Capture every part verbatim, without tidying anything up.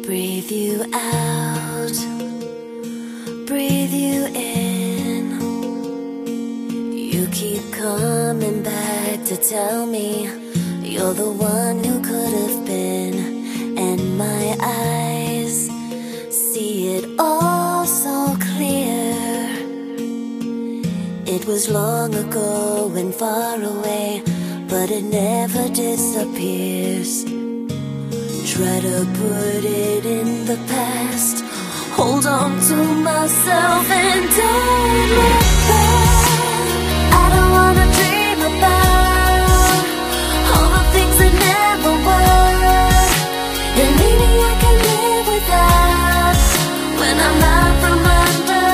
Breathe you out, breathe you in. You keep coming back to tell me you're the one who could have been, and my eyes see it all so clear. It was long ago and far away, but it never disappears. Try to put it in the past, hold on to myself and don't look back. I don't wanna dream about all the things that never were, and maybe I can live without when I'm out from under.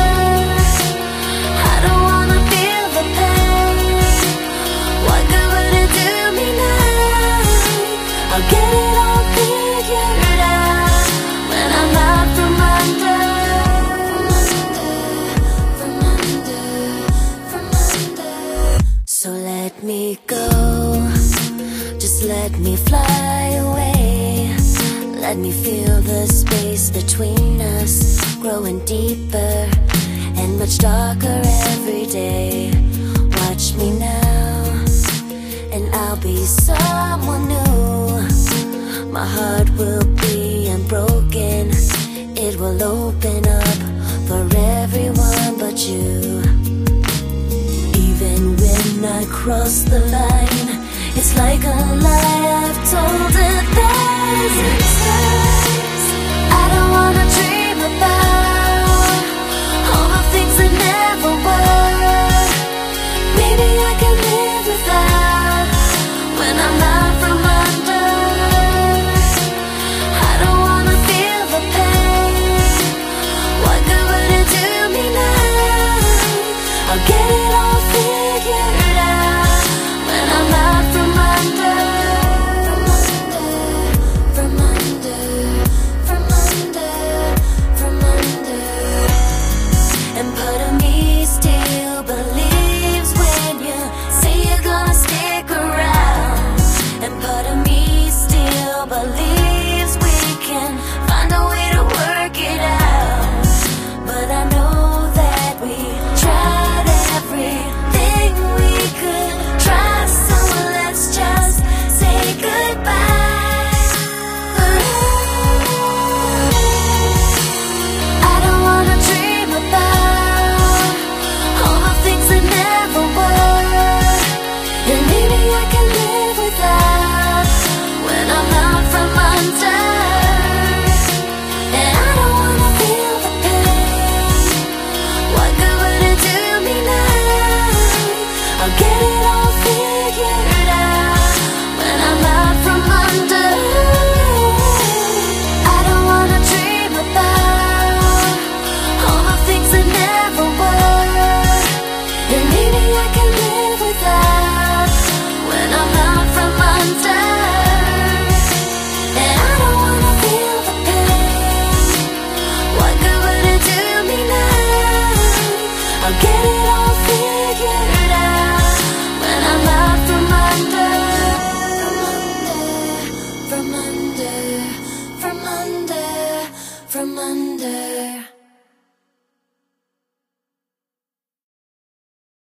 I don't wanna feel the pain. What good would it do me now? I'll get it all figured out when I'm out from under. From under, from under, from under. So let me go, just let me fly away. Let me feel the space between us growing deeper and much darker every day. Watch me now, and I'll be someone new. My heart will be unbroken, it will open up for everyone but you. Even when I cross the line, it's like a lie I've